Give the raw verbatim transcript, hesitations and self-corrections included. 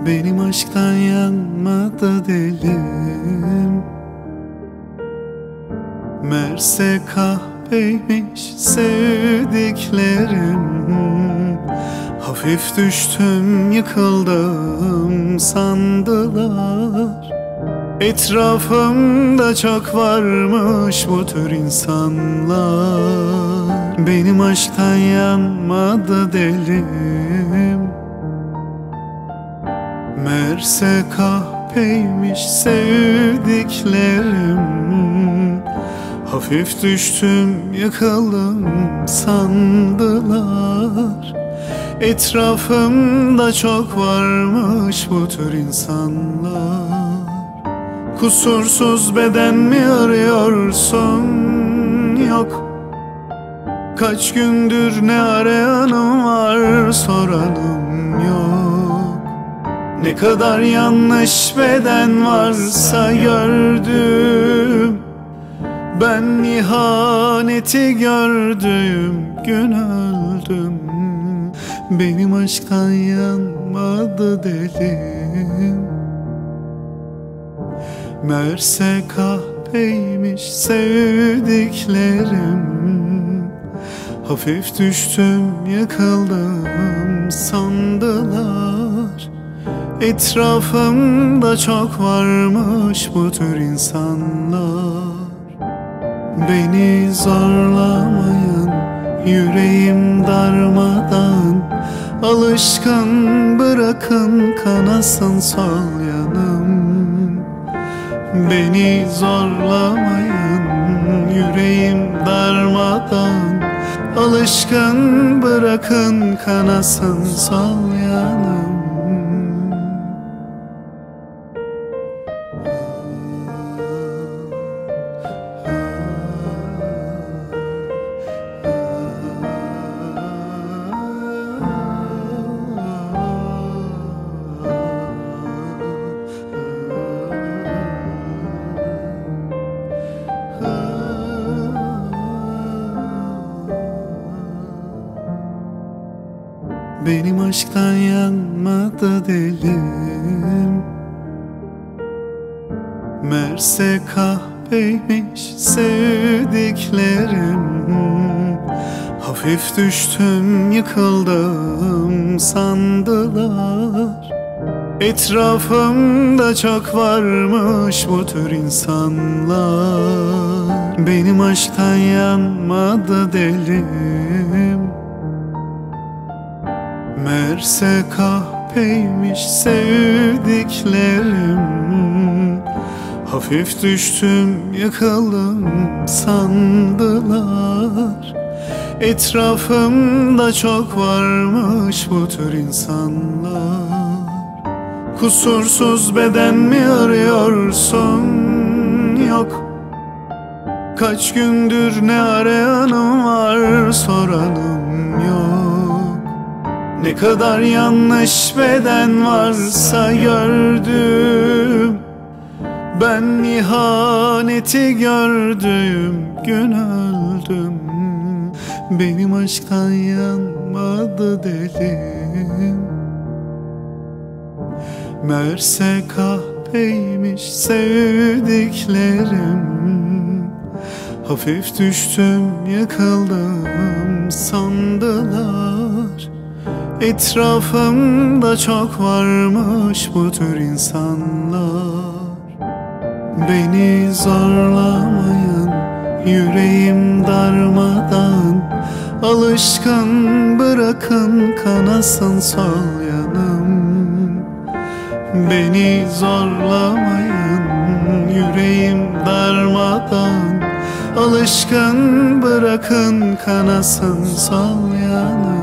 Benim aşktan yanmadı dilim. Merse kahveymiş sevdiklerim. Hafif düştüm, yıkıldım sandılar. Etrafımda çok varmış bu tür insanlar. Benim aşktan yanmadı dilim. Merse kahveymiş sevdiklerim. Hafif düştüm, yıkıldım sandılar. Etrafımda çok varmış bu tür insanlar. Kusursuz beden mi arıyorsun? Yok. Kaç gündür ne arayanım var, soranım yok. Ne kadar yanlış beden varsa gördüm. Ben ihaneti gördüğüm gün öldüm. Benim aşktan yanmadı dilim. Merse kahveymiş sevdiklerim. Hafif düştüm, yıkıldım sandılar. Etrafımda çok varmış bu tür insanlar. Beni zorlamayın, yüreğim darmadan. Alışkın bırakın kanasın sol yanım. Beni zorlamayın, yüreğim darmadan. Alışkın bırakın kanasın sol yanım. Benim aşktan yanmadı dilim. Merse kahveymiş sevdiklerim. Hafif düştüm, yıkıldım sandılar. Etrafımda çok varmış bu tür insanlar. Benim aşktan yanmadı dilim. Merse kahveymiş sevdiklerim. Hafif düştüm, yıkıldım sandılar. Etrafımda çok varmış bu tür insanlar. Kusursuz beden mi arıyorsun? Yok. Kaç gündür ne arayanım var, soranım yok. Ne kadar yanlış beden varsa gördüm. Ben ihaneti gördüğüm gün öldüm. Benim aşktan yanmadı dilim. Merse kahveymiş sevdiklerim. Hafif düştüm, yıkıldım sandılar. Etrafımda çok varmış bu tür insanlar. Beni zorlamayın, yüreğim darmadan. Alışkın bırakın kanasın sol yanım. Beni zorlamayın, yüreğim darmadan. Alışkın bırakın kanasın sol yanım.